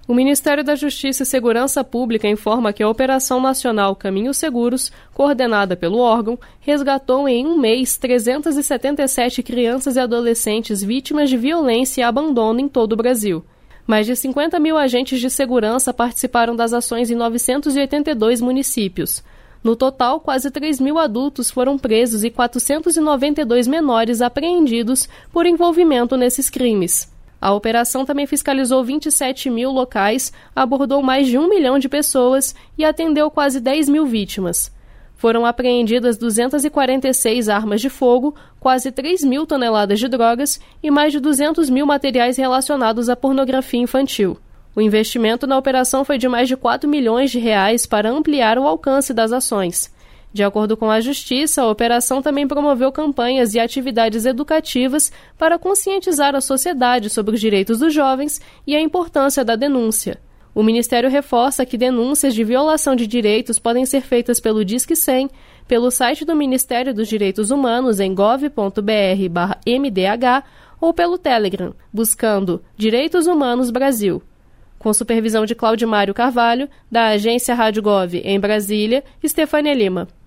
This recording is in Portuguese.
O Ministério da Justiça e Segurança Pública informa que a Operação Nacional Caminhos Seguros, coordenada pelo órgão, resgatou em um mês 377 crianças e adolescentes vítimas de violência e abandono em todo o Brasil. Mais de 50 mil agentes de segurança participaram das ações em 982 municípios. No total, quase 3 mil adultos foram presos e 492 menores apreendidos por envolvimento nesses crimes. A operação também fiscalizou 27 mil locais, abordou mais de 1 milhão de pessoas e atendeu quase 10 mil vítimas. Foram apreendidas 246 armas de fogo, quase 3 mil toneladas de drogas e mais de 200 mil materiais relacionados à pornografia infantil. O investimento na operação foi de mais de 4 milhões de reais para ampliar o alcance das ações. De acordo com a Justiça, a operação também promoveu campanhas e atividades educativas para conscientizar a sociedade sobre os direitos dos jovens e a importância da denúncia. O Ministério reforça que denúncias de violação de direitos podem ser feitas pelo Disque 100, pelo site do Ministério dos Direitos Humanos em gov.br/mdh ou pelo Telegram, buscando Direitos Humanos Brasil. Com supervisão de Claudimário Carvalho, da agência Rádio Gov em Brasília, Estefânia Lima.